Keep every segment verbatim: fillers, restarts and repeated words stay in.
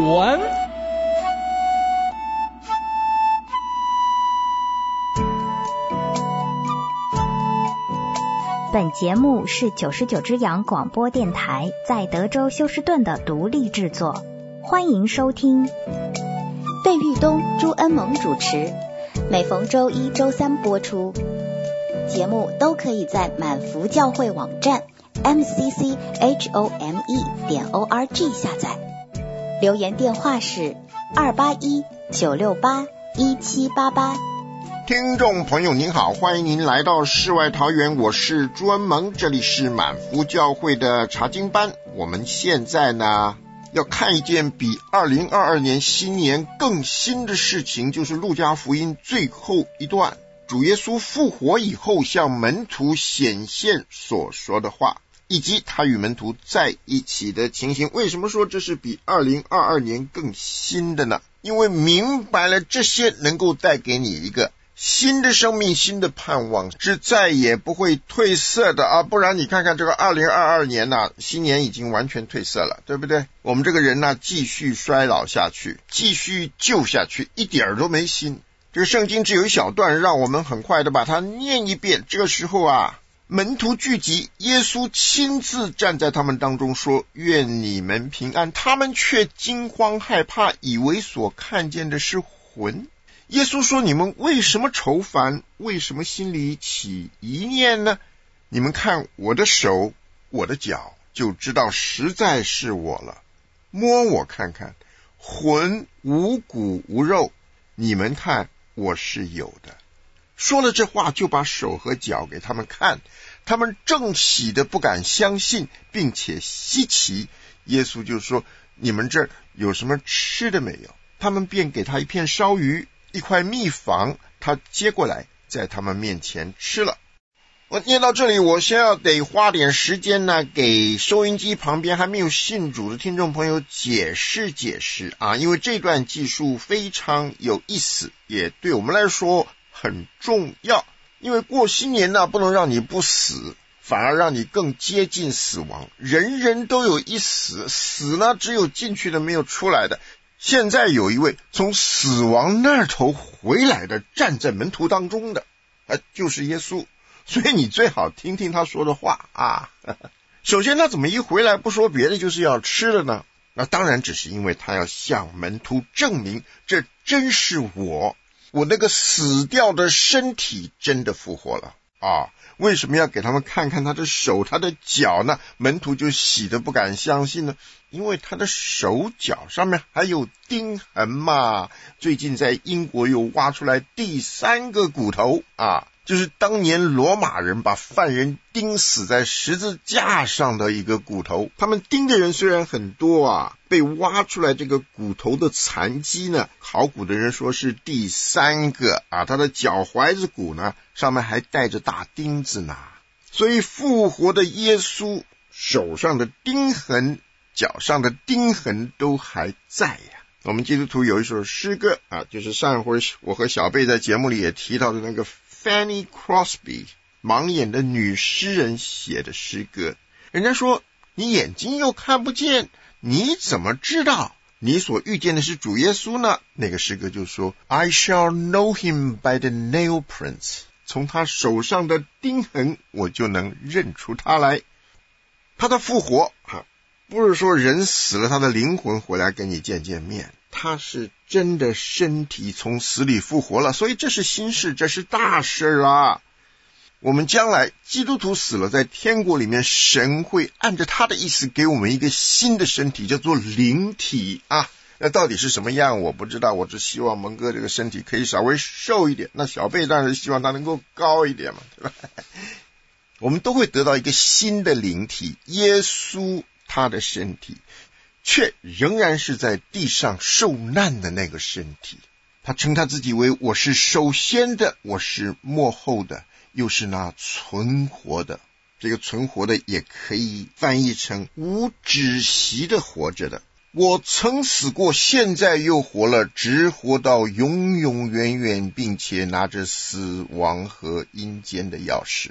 文。 本节目是九十九只羊广播电台在德州休斯顿的独立制作，欢迎收听。 费玉东、朱恩萌主持，每逢周一、周三播出。节目都可以在满福教会网站 m c c h o m e 点 o r g 下载。留言电话是二八一九六八一七八八。 听众朋友您好，欢迎您来到世外桃源，我是朱恩萌，这里是满福教会的查经班。我们现在呢要看一件比二零二二年新年更新的事情，就是路加福音最后一段，主耶稣复活以后向门徒显现所说的话，以及他与门徒在一起的情形。为什么说这是比二零二二年更新的呢？因为明白了这些能够带给你一个新的生命，新的盼望，是再也不会褪色的啊！不然你看看这个二零二二年啊，新年已经完全褪色了，对不对？我们这个人呢、啊，继续衰老下去，继续旧下去，一点都没新。这个圣经只有一小段，让我们很快的把它念一遍。这个时候啊，门徒聚集，耶稣亲自站在他们当中说：“愿你们平安。”他们却惊慌害怕，以为所看见的是魂。耶稣说：“你们为什么愁烦？为什么心里起疑念呢？你们看我的手，我的脚，就知道实在是我了。摸我看看，魂无骨无肉，你们看我是有的。”说了这话，就把手和脚给他们看，他们正喜的不敢相信，并且稀奇。耶稣就说：“你们这儿有什么吃的没有？”他们便给他一片烧鱼，一块蜜房，他接过来在他们面前吃了。我念到这里，我先要得花点时间呢，给收音机旁边还没有信主的听众朋友解释解释啊，因为这段记述非常有意思，也对我们来说很重要。因为过新年呢，不能让你不死，反而让你更接近死亡。人人都有一死，死呢只有进去的没有出来的。现在有一位从死亡那头回来的，站在门徒当中的，呃，就是耶稣。所以你最好听听他说的话啊。首先他怎么一回来不说别的，就是要吃了呢？那当然只是因为他要向门徒证明，这真是我，我那个死掉的身体真的复活了啊。为什么要给他们看看他的手他的脚呢？门徒就喜得不敢相信呢，因为他的手脚上面还有钉痕嘛。最近在英国又挖出来第三个骨头啊，就是当年罗马人把犯人钉死在十字架上的一个骨头。他们钉的人虽然很多啊，被挖出来这个骨头的残迹呢，考古的人说是第三个啊。他的脚踝子骨呢，上面还带着大钉子呢。所以复活的耶稣手上的钉痕，脚上的钉痕都还在呀。我们基督徒有一首诗歌啊，就是上回我和小贝在节目里也提到的那个 Fanny Crosby 盲眼的女诗人写的诗歌。人家说你眼睛又看不见，你怎么知道你所遇见的是主耶稣呢？那个诗歌就说 I shall know him by the nail prints， 从他手上的钉痕我就能认出他来。他的复活不是说人死了他的灵魂回来跟你见见面，他是真的身体从死里复活了，所以这是新事，这是大事啊。我们将来基督徒死了，在天国里面，神会按着他的意思给我们一个新的身体，叫做灵体啊。那到底是什么样我不知道，我只希望蒙哥这个身体可以稍微瘦一点，那小贝当然希望他能够高一点嘛，对吧？我们都会得到一个新的灵体，耶稣他的身体却仍然是在地上受难的那个身体。他称他自己为我是首先的，我是末后的，又是那存活的。这个存活的也可以翻译成无止息的活着的。我曾死过，现在又活了，直活到永永远远，并且拿着死亡和阴间的钥匙。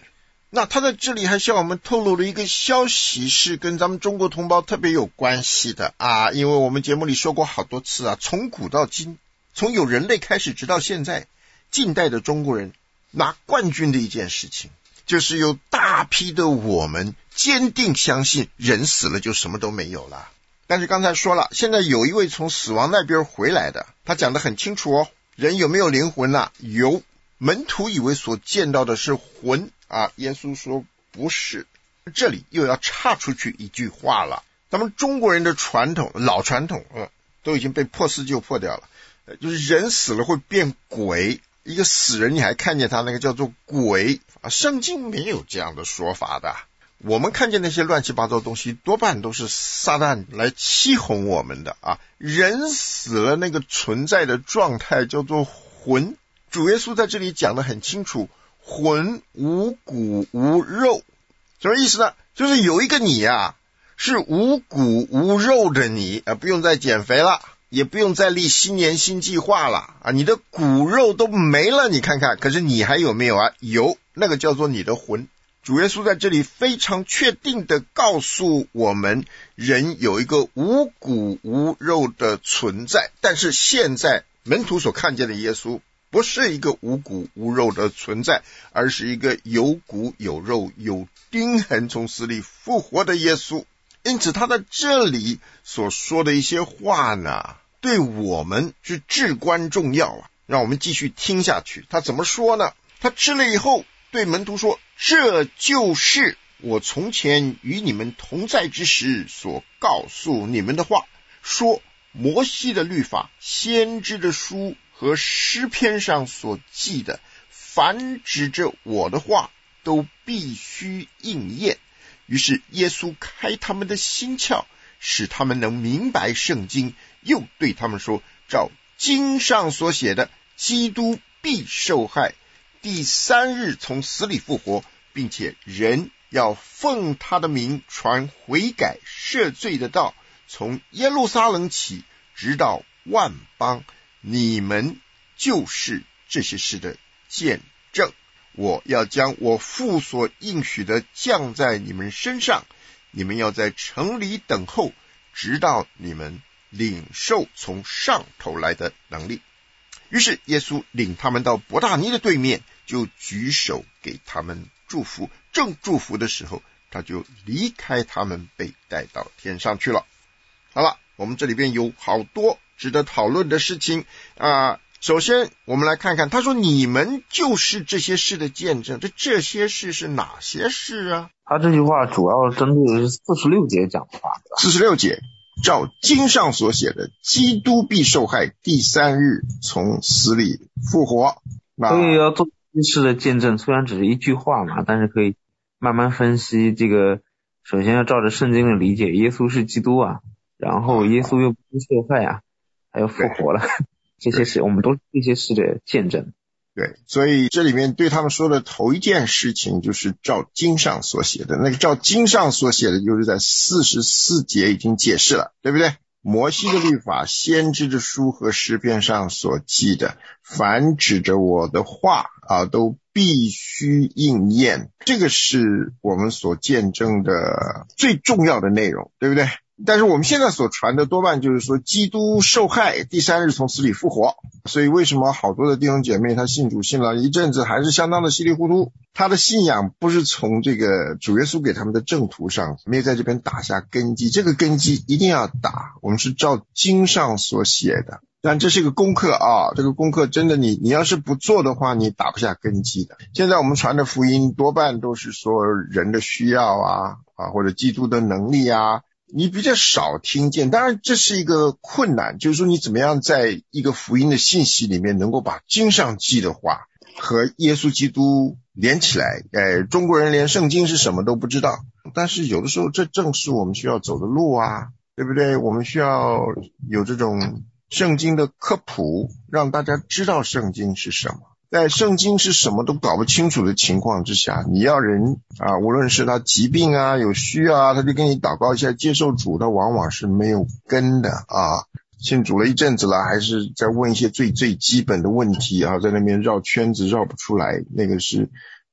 那他在这里还向我们透露了一个消息，是跟咱们中国同胞特别有关系的啊，因为我们节目里说过好多次啊，从古到今，从有人类开始直到现在，近代的中国人拿冠军的一件事情，就是有大批的我们坚定相信人死了就什么都没有了。但是刚才说了，现在有一位从死亡那边回来的，他讲得很清楚哦，人有没有灵魂啊？有。门徒以为所见到的是魂啊，耶稣说不是。这里又要岔出去一句话了，咱们中国人的传统，老传统、呃、都已经被破四旧破掉了，就是人死了会变鬼，一个死人你还看见他，那个叫做鬼啊，圣经没有这样的说法的。我们看见那些乱七八糟的东西，多半都是撒旦来欺哄我们的啊。人死了那个存在的状态叫做魂，主耶稣在这里讲得很清楚，魂无骨无肉，什么意思呢？就是有一个你啊，是无骨无肉的你，啊，不用再减肥了，也不用再立新年新计划了啊，你的骨肉都没了，你看看，可是你还有没有啊？有，那个叫做你的魂。主耶稣在这里非常确定的告诉我们，人有一个无骨无肉的存在，但是现在门徒所看见的耶稣不是一个无骨无肉的存在，而是一个有骨有肉有钉痕从死里复活的耶稣。因此他在这里所说的一些话呢，对我们是至关重要啊。让我们继续听下去，他怎么说呢？他吃了以后对门徒说，这就是我从前与你们同在之时所告诉你们的话，说摩西的律法、先知的书和诗篇上所记的，凡指着我的话都必须应验。于是耶稣开他们的心窍，使他们能明白圣经，又对他们说，照经上所写的，基督必受害，第三日从死里复活，并且人要奉他的名传悔改赦罪的道，从耶路撒冷起，直到万邦，你们就是这些事的见证。我要将我父所应许的降在你们身上，你们要在城里等候，直到你们领受从上头来的能力。于是耶稣领他们到伯大尼的对面，就举手给他们祝福，正祝福的时候，他就离开他们，被带到天上去了。好了，我们这里边有好多值得讨论的事情啊、呃。首先我们来看看，他说你们就是这些事的见证，这这些事是哪些事啊？ 他这句话主要针对的是四十六节讲的话。 四十六节，照经上所写的，基督必受害，第三日从死里复活。 所以要做这事的见证，虽然只是一句话嘛，但是可以慢慢分析。这个首先要照着圣经的理解，耶稣是基督啊，然后耶稣又不受害啊，还要复活了，这些事我们都是这些事的见证。 对，所以这里面对他们说的头一件事情就是照经上所写的，那个照经上所写的就是在四十四节已经解释了，对不对？摩西的律法、先知的书和诗篇上所记的，凡指着我的话啊，都必须应验。这个是我们所见证的最重要的内容，对不对？但是我们现在所传的多半就是说基督受害，第三日从死里复活。所以为什么好多的弟兄姐妹他信主信了一阵子还是相当的稀里糊涂，他的信仰不是从这个主耶稣给他们的正途上，没有在这边打下根基，这个根基一定要打，我们是照经上所写的。但这是个功课啊，这个功课真的你你要是不做的话，你打不下根基的。现在我们传的福音多半都是说人的需要啊啊或者基督的能力啊，你比较少听见。当然这是一个困难，就是说你怎么样在一个福音的信息里面能够把经上记的话和耶稣基督连起来。哎，中国人连圣经是什么都不知道，但是有的时候这正是我们需要走的路啊，对不对？我们需要有这种圣经的科普，让大家知道圣经是什么。在圣经是什么都搞不清楚的情况之下，你要人啊，无论是他疾病啊有需要啊，他就跟你祷告一下接受主，他往往是没有根的啊。信主了一阵子了，还是在问一些最最基本的问题啊，在那边绕圈子绕不出来，那个是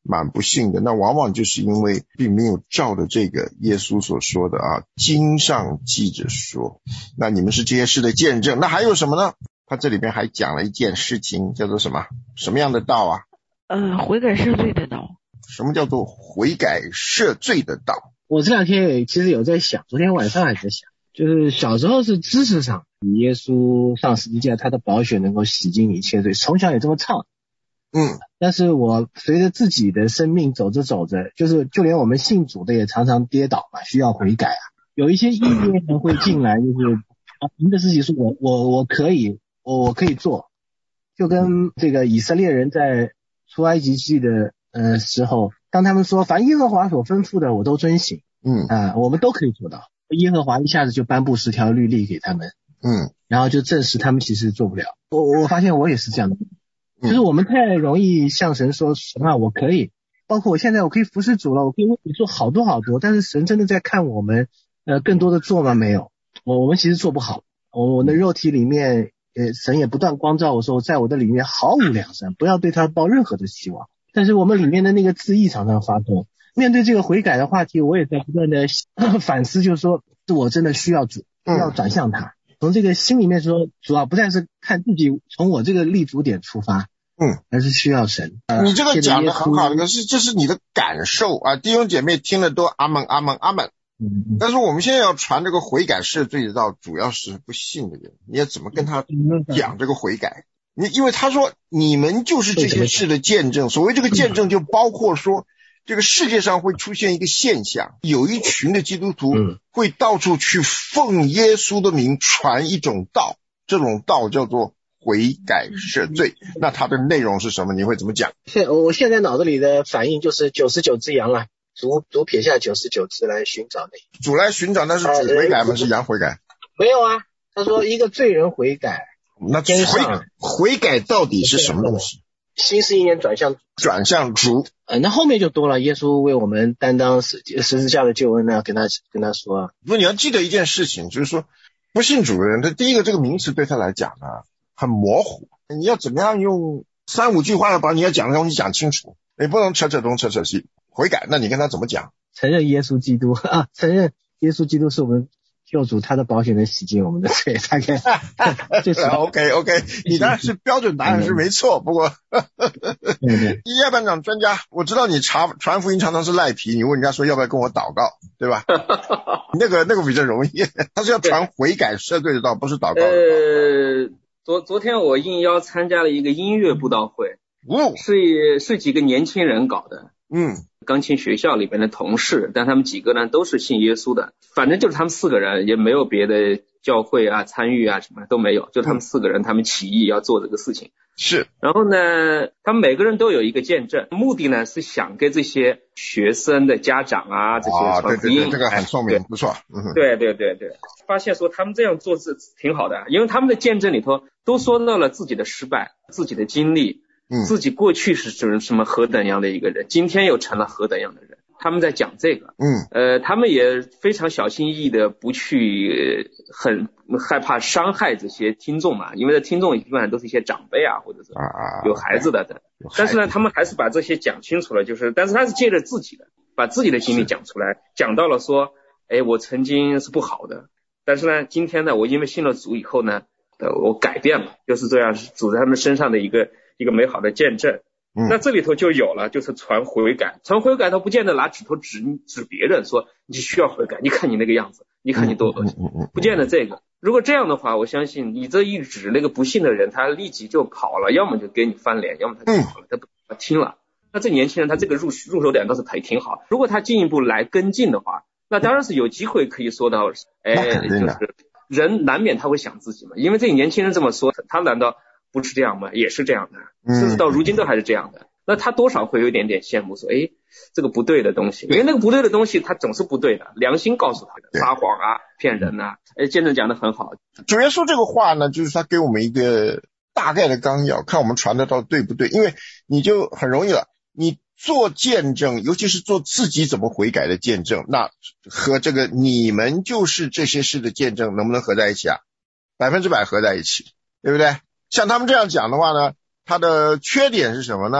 蛮不幸的，那往往就是因为并没有照着这个耶稣所说的啊，经上记着说，那你们是这些事的见证。那还有什么呢？他这里边还讲了一件事情，叫做什么？什么样的道啊？ 呃，悔改赦罪的道。 什么叫做悔改赦罪的道？ 我这两天也其实有在想，昨天晚上还在想，就是小时候是知识上，耶稣上十字架，他的宝血能够洗净一切罪，从小也这么唱。 嗯， 但是我随着自己的生命走着走着，就是就连我们信主的也常常跌倒嘛，需要悔改啊。有一些意念会进来，就是啊，凭着自己说我我我可以，我我可以做，就跟这个以色列人在出埃及记的呃时候，当他们说凡耶和华所吩咐的我都遵行， 嗯啊，我们都可以做到。耶和华一下子就颁布十条律例给他们， 嗯， 然后就证实他们其实做不了。我我发现我也是这样的。就是我们太容易向神说神啊我可以，包括我现在我可以服侍主了，我可以为你做好多好多，但是神真的在看我们呃更多的做吗？没有，我我们其实做不好。我我的肉体里面呃神也不断光照我说，在我的里面毫无良善，不要对他抱任何的希望。但是我们里面的那个自义常常发动。面对这个悔改的话题，我也在不断的反思，就是说是我真的需要主，要转向他。从这个心里面说，主要不再是看自己从我这个立足点出发，嗯，而是需要神。呃、 你这个讲的很好，可是这是你的感受啊，弟兄姐妹听了都阿门阿门阿门。嗯，但是我们现在要传这个悔改赦罪的道，主要是不信的人，你要怎么跟他讲这个悔改？你因为他说你们就是这些事的见证，所谓这个见证就包括说，这个世界上会出现一个现象，有一群的基督徒会到处去奉耶稣的名传一种道，这种道叫做悔改赦罪。那它的内容是什么？你会怎么讲？ 现我现在脑子里的反应就是九十九只羊了，主主撇下九十九只来寻找那主来寻找，那是主悔改吗？呃、是羊悔改？ 没有啊，他说一个罪人悔改。 那悔悔改到底是什么东西？ 新是一年转向转向主， 呃，那后面就多了，耶稣为我们担当十十字架的救恩呢，跟他跟他说啊。 不，你要记得一件事情，就是说不信主的人，他第一个这个名词对他来讲呢很模糊，你要怎么样用三五句话要把你要讲的东西讲清楚，你不能扯扯东扯扯西。悔改，那你跟他怎么讲？ 承认耶稣基督啊，承认耶稣基督是我们救主，他的宝血能洗净我们的罪，大概就是 OK OK， 你当然是标准答案是没错，不过叶班长专家，我知道你查传福音常常是赖皮，你问人家说要不要跟我祷告，对吧？那个那个比较容易，他是要传悔改赦罪的道，不是祷告的道。 呃，昨昨天我应邀参加了一个音乐布道会， 哦， 是是几个年轻人搞的， 嗯。 钢琴学校里边的同事，但他们几个呢都是信耶稣的，反正就是他们四个人，也没有别的教会啊参与啊什么都没有，就他们四个人，他们起义要做这个事情。 是， 然后呢他们每个人都有一个见证，目的呢是想给这些学生的家长啊这些传福音。 哦，对对对，这个很聪明，不错。 嗯，对对对对，发现说他们这样做是挺好的，因为他们的见证里头都说到了自己的失败，自己的经历。 嗯， 自己过去是什么何等样的一个人，今天又成了何等样的人，他们在讲这个。 嗯， 呃，他们也非常小心翼翼的不去很害怕伤害这些听众嘛，因为这听众基本上都是一些长辈啊，或者是有孩子的的。但是呢，他们还是把这些讲清楚了，就是但是他是借着自己的，把自己的经历讲出来，讲到了说，哎，我曾经是不好的，但是呢，今天呢，我因为信了主以后呢，呃，我改变了，就是这样，主在他们身上的一个。一个美好的见证， 嗯， 那这里头就有了，就是传悔改。传悔改他不见得拿指头指指别人说你需要悔改，你看你那个样子，你看你多恶心，不见得这个。如果这样的话，我相信你这一指，那个不信的人他立即就跑了，要么就给你翻脸，要么他就跑了，他不他听了。那这年轻人他这个入入手点倒是挺挺好。如果他进一步来跟进的话，那当然是有机会可以说到，哎，就是人难免他会想自己嘛，因为这个年轻人这么说，他难道不是这样吗？也是这样的，甚至到如今都还是这样的。那他多少会有一点点羡慕，说，哎，这个不对的东西，因为那个不对的东西，他总是不对的，良心告诉他的，撒谎啊，骗人啊。哎，见证讲得很好。 主耶稣这个话呢，就是他给我们一个大概的纲要，看我们传得到对不对。因为你就很容易了，你做见证，尤其是做自己怎么悔改的见证，那和这个你们就是这些事的见证，能不能合在一起啊？百分之百合在一起。对不对？像他们这样讲的话呢，他的缺点是什么呢？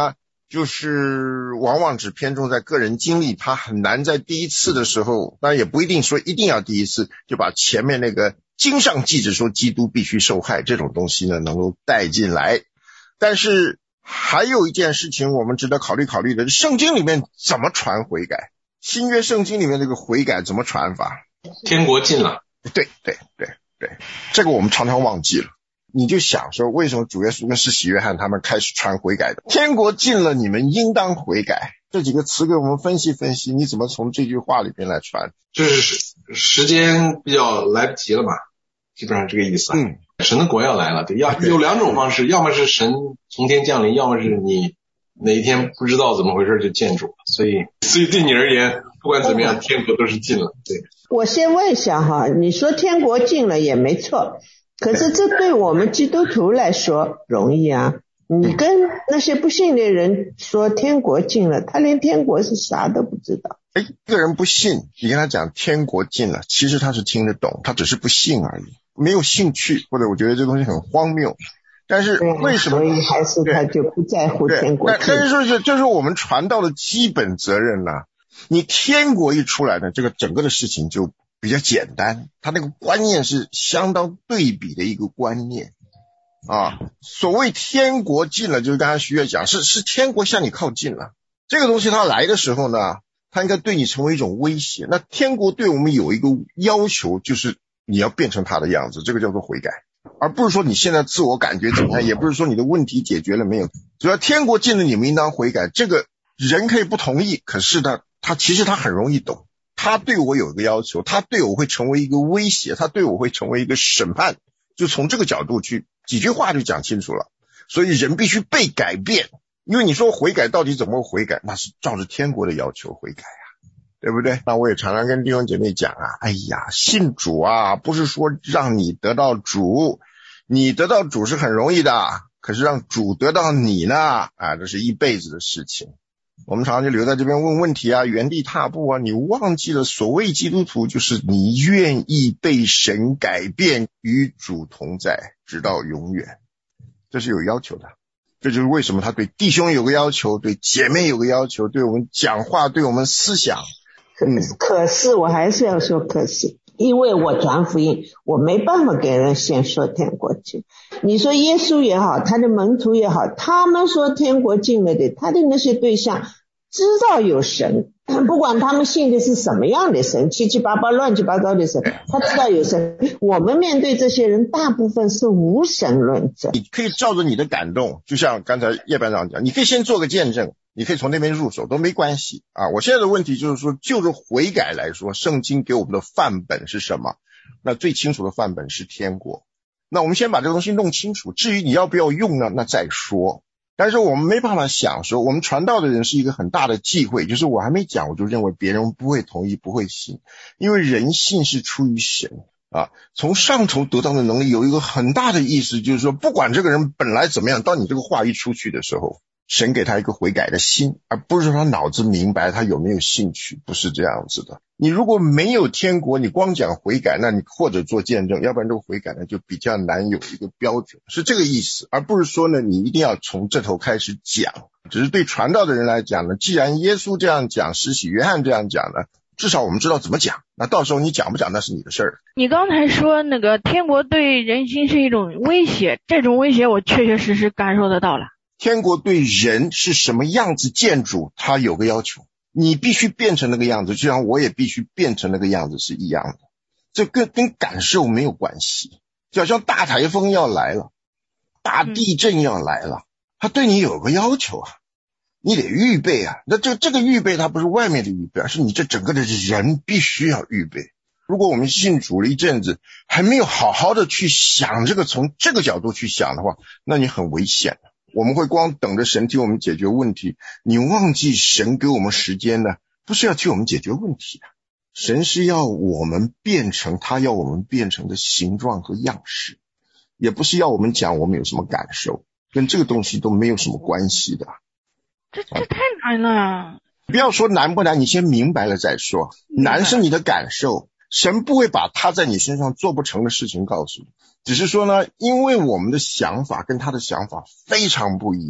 就是往往只偏重在个人经历，他很难在第一次的时候，当然也不一定说一定要第一次就把前面那个经上记着说基督必须受害这种东西呢能够带进来。但是还有一件事情我们值得考虑考虑的，圣经里面怎么传悔改，新约圣经里面这个悔改怎么传法？ 天国近了。 对对对对，这个我们常常忘记了。你就想说为什么主耶稣跟施洗约翰他们开始传悔改的，天国近了你们应当悔改，这几个词给我们分析分析，你怎么从这句话里边来传？ 就是时间比较来不及了嘛，基本上这个意思。嗯，神的国要来了，对，要有两种方式，要么是神从天降临，要么是你哪一天不知道怎么回事就见主了。所以所以对你而言不管怎么样天国都是近了。对， 我先问一下哈，你说天国近了也没错，可是这对我们基督徒来说容易啊，你跟那些不信的人说天国近了，他连天国是啥都不知道。 哎，一个人不信，你跟他讲天国近了，其实他是听得懂，他只是不信而已，没有兴趣，或者我觉得这东西很荒谬。但是为什么？ 所以还是他就不在乎天国近。 但是说这这是我们传道的基本责任呢、啊。你天国一出来呢，这个整个的事情就比较简单，他那个观念是相当对比的一个观念啊。所谓天国近了，就是刚才徐悦讲，是是天国向你靠近了。这个东西它来的时候呢，它应该对你成为一种威胁。那天国对我们有一个要求，就是你要变成他的样子，这个叫做悔改，而不是说你现在自我感觉怎么样，也不是说你的问题解决了没有。只要天国近了，你们应当悔改。这个人可以不同意，可是呢，他其实他很容易懂。他对我有一个要求，他对我会成为一个威胁，他对我会成为一个审判，就从这个角度去几句话就讲清楚了。所以人必须被改变，因为你说悔改到底怎么悔改，那是照着天国的要求悔改啊，对不对？那我也常常跟弟兄姐妹讲啊，哎呀，信主啊，不是说让你得到主，你得到主是很容易的，可是让主得到你呢，啊，这是一辈子的事情。我们常常就留在这边问问题啊，原地踏步啊，你忘记了所谓基督徒就是你愿意被神改变，与主同在直到永远，这是有要求的。这就是为什么他对弟兄有个要求，对姐妹有个要求，对我们讲话，对我们思想。 嗯，可是我还是要说可是，因为我传福音，我没办法给人先说天国近。你说耶稣也好，他的门徒也好，他们说天国近了的，他的那些对象知道有神，不管他们信的是什么样的神，七七八八乱七八糟的神，他知道有神。我们面对这些人大部分是无神论者。 你可以照着你的感动，就像刚才叶班长讲，你可以先做个见证，你可以从那边入手都没关系啊。我现在的问题就是说，就着悔改来说，圣经给我们的范本是什么？那最清楚的范本是天国。那我们先把这个东西弄清楚，至于你要不要用呢，那再说。但是我们没办法想说，我们传道的人是一个很大的忌讳，就是我还没讲，我就认为别人不会同意，不会信，因为人性是出于神啊，从上头得到的能力有一个很大的意思，就是说不管这个人本来怎么样，当你这个话一出去的时候，神给他一个悔改的心，而不是说他脑子明白他有没有兴趣，不是这样子的。你如果没有天国，你光讲悔改，那你或者做见证，要不然这个悔改呢就比较难有一个标准，是这个意思，而不是说呢你一定要从这头开始讲。只是对传道的人来讲呢，既然耶稣这样讲，施洗约翰这样讲呢，至少我们知道怎么讲，那到时候你讲不讲那是你的事儿。 你刚才说那个天国对人心是一种威胁，这种威胁我确确实实感受得到了。 天国对人是什么样子建筑，它有个要求，你必须变成那个样子，就像我也必须变成那个样子是一样的，这跟跟感受没有关系。就好像大台风要来了，大地震要来了，它对你有个要求啊，你得预备啊。那这这个预备它不是外面的预备，而是你这整个的人必须要预备。如果我们信主了一阵子，还没有好好的去想这个，从这个角度去想的话，那你很危险。我们会光等着神替我们解决问题，你忘记神给我们时间呢，不是要替我们解决问题的，神是要我们变成他要我们变成的形状和样式，也不是要我们讲我们有什么感受，跟这个东西都没有什么关系的。 这这太难了。 不要说难不难，你先明白了再说。难是你的感受，神不会把他在你身上做不成的事情告诉你，只是说呢，因为我们的想法跟他的想法非常不一样，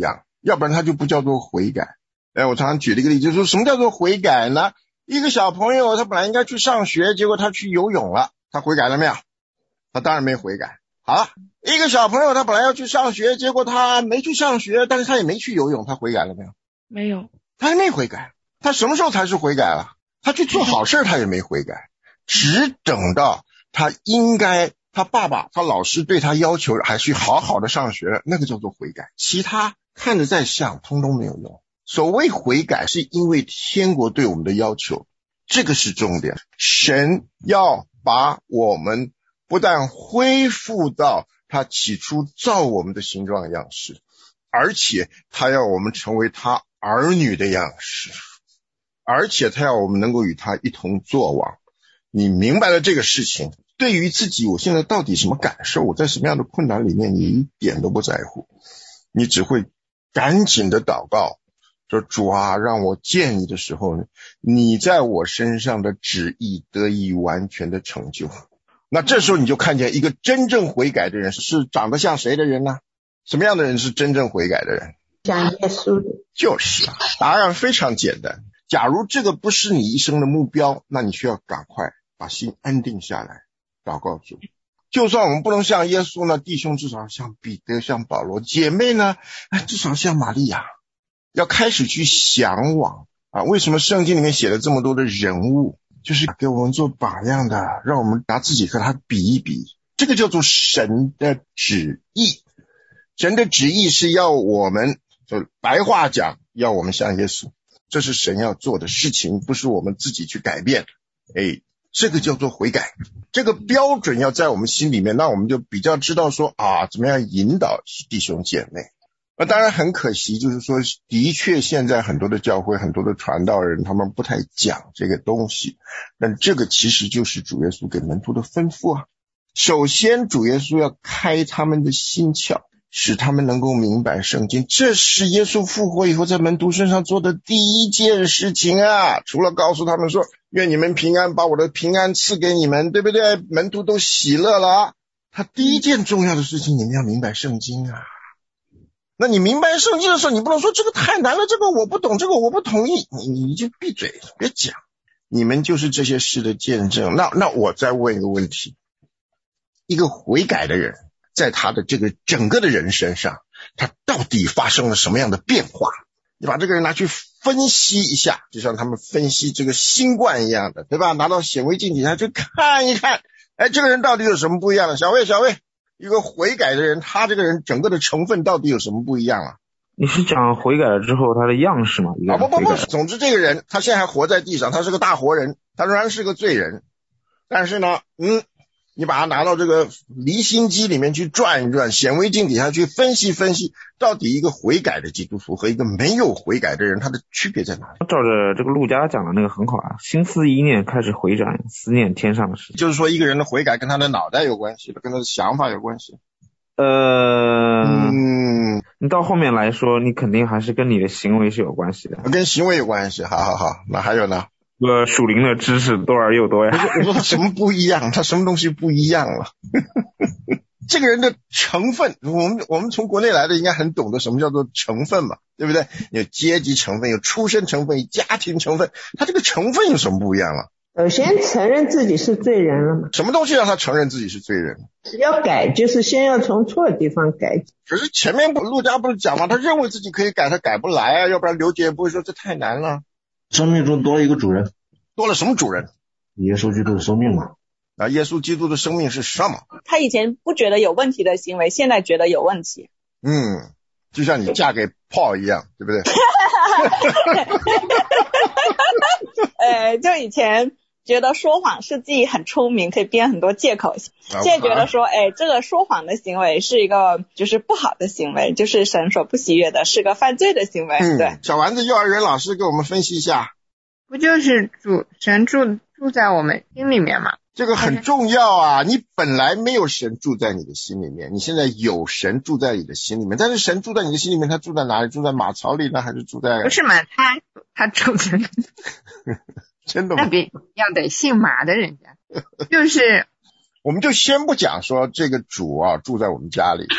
要不然它就不叫做悔改。哎，我常常举了一个例子，就是说什么叫做悔改呢？一个小朋友他本来应该去上学，结果他去游泳了，他悔改了没有？他当然没悔改。好了，一个小朋友他本来要去上学，结果他没去上学，但是他也没去游泳，他悔改了没有？ 没有， 他还没悔改。他什么时候才是悔改了？他去做好事他也没悔改，只等到他应该他爸爸他老师对他要求还去好好的上学，那个叫做悔改。其他看着再像通通没有用。所谓悔改是因为天国对我们的要求，这个是重点。神要把我们不但恢复到他起初造我们的形状样式，而且他要我们成为他儿女的样式，而且他要我们能够与他一同作王。你明白了这个事情，对于自己我现在到底什么感受，我在什么样的困难里面，你一点都不在乎，你只会赶紧的祷告说，主啊，让我见你的时候，你在我身上的旨意得以完全的成就。那这时候你就看见一个真正悔改的人是长得像谁的人呢？什么样的人是真正悔改的人？ 像耶稣的。 就是啊，答案非常简单。假如这个不是你一生的目标，那你需要赶快把心安定下来，祷告主。就算我们不能像耶稣呢，弟兄至少像彼得，像保罗，姐妹呢，至少像玛利亚。要开始去向往啊！为什么圣经里面写了这么多的人物，就是给我们做榜样的，让我们拿自己和他比一比。这个叫做神的旨意。神的旨意是要我们，就白话讲，要我们像耶稣，这是神要做的事情，不是我们自己去改变。哎，这个叫做悔改。这个标准要在我们心里面，那我们就比较知道说啊，怎么样引导弟兄姐妹。那当然很可惜，就是说的确现在很多的教会，很多的传道人，他们不太讲这个东西，但这个其实就是主耶稣给门徒的吩咐啊。首先主耶稣要开他们的心窍，使他们能够明白圣经，这是耶稣复活以后在门徒身上做的第一件事情啊。除了告诉他们说愿你们平安，把我的平安赐给你们，对不对？门徒都喜乐了啊。他第一件重要的事情，你们要明白圣经啊。那你明白圣经的时候，你不能说这个太难了，这个我不懂，这个我不同意，你你就闭嘴，别讲。你们就是这些事的见证。那那我再问一个问题，一个悔改的人，在他的这个整个的人身上，他到底发生了什么样的变化？你把这个人拿去分析一下，就像他们分析这个新冠一样的，对吧？拿到显微镜底下去看一看，哎，这个人到底有什么不一样的？小魏，小魏。一个悔改的人，他这个人整个的成分到底有什么不一样啊？ 你是讲悔改了之后他的样式吗？ 啊不不不，总之这个人他现在还活在地上，他是个大活人，他仍然是个罪人。但是呢，嗯，你把他拿到这个离心机里面去转一转，显微镜底下去分析分析，到底一个悔改的基督徒和一个没有悔改的人，他的区别在哪里？ 照着这个路加讲的那个很好啊，心思一念开始回转，思念天上的事情。 就是说一个人的悔改跟他的脑袋有关系的，跟他的想法有关系。 呃，嗯，你到后面来说，你肯定还是跟你的行为是有关系的。 跟行为有关系，好好好。那还有呢？ 呃，属灵的知识多而又多呀。 我说他什么不一样？他什么东西不一样了？这个人的成分，我们我们从国内来的应该很懂得什么叫做成分嘛，对不对？有阶级成分，有出身成分，有家庭成分，他这个成分有什么不一样了？ 首先承认自己是罪人了嘛？ 什么东西让他承认自己是罪人？ 要改，就是先要从错的地方改。 可是前面陆家不是讲吗？他认为自己可以改，他改不来啊，要不然刘姐不会说这太难了。 生命中多了一个主人。 多了什么主人？ 耶稣基督的生命嘛。 啊，耶稣基督的生命是什么？ 他以前不觉得有问题的行为，现在觉得有问题。 嗯，就像你嫁给Paul一样，对不对？ 呃，就以前觉得说谎是自己很聪明，可以编很多借口。现在觉得说，哎，这个说谎的行为是一个就是不好的行为，就是神所不喜悦的，是个犯罪的行为。 嗯， 对。 小丸子幼儿园老师给我们分析一下。 不就是主神住住在我们心里面吗？ 这个很重要啊！你本来没有神住在你的心里面，你现在有神住在你的心里面。但是神住在你的心里面，他住在哪里？住在马槽里呢，还是住在？ 不是嘛，他他住在真的吗？ 那别要得姓马的人家，就是我们就先不讲说这个主啊住在我们家里，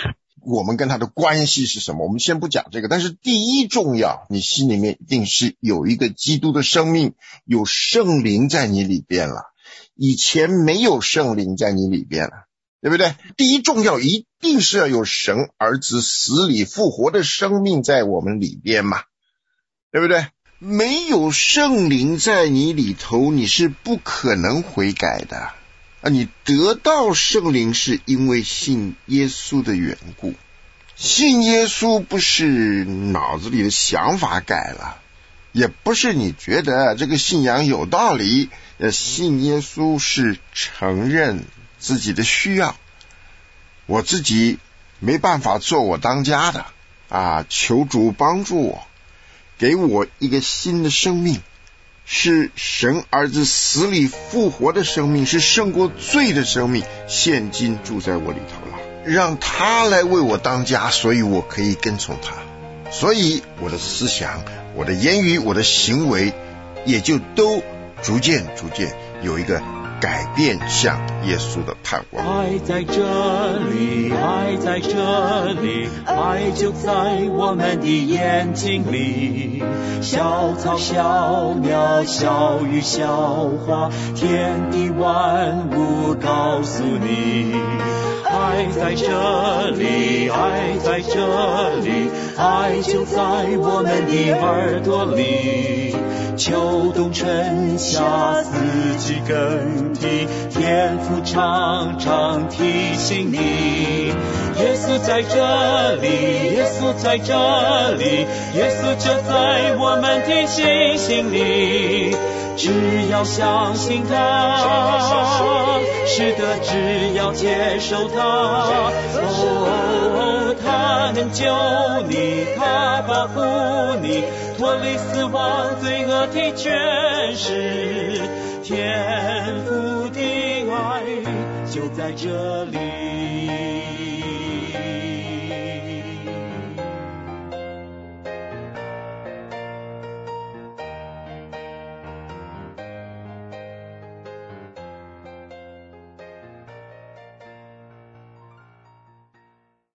我们跟他的关系是什么，我们先不讲这个，但是第一重要，你心里面一定是有一个基督的生命，有圣灵在你里边了，以前没有圣灵在你里边了，对不对？第一重要一定是要有神儿子死里复活的生命在我们里边嘛，对不对？没有圣灵在你里头，你是不可能悔改的啊！你得到圣灵是因为信耶稣的缘故，信耶稣不是脑子里的想法改了，也不是你觉得这个信仰有道理，信耶稣是承认自己的需要，我自己没办法做我当家的啊，求主帮助我，给我一个新的生命，是神儿子死里复活的生命，是胜过罪的生命，现今住在我里头了，让他来为我当家，所以我可以跟从他，所以我的思想，我的言语，我的行为也就都逐渐逐渐有一个改变向耶稣的盼望。 爱在这里，爱在这里，爱就在我们的眼睛里，小草小鸟小鱼小花，天地万物告诉你，爱在这里，爱在这里，爱就在我们的耳朵里，秋冬春夏四季更替，天父常常提醒你，耶稣在这里，耶稣在这里，耶稣就在我们的心心里，只要相信他，是的，只要接受他，哦，他能救你，他保护你，脱离死亡罪恶的权势，天父的爱就在这里。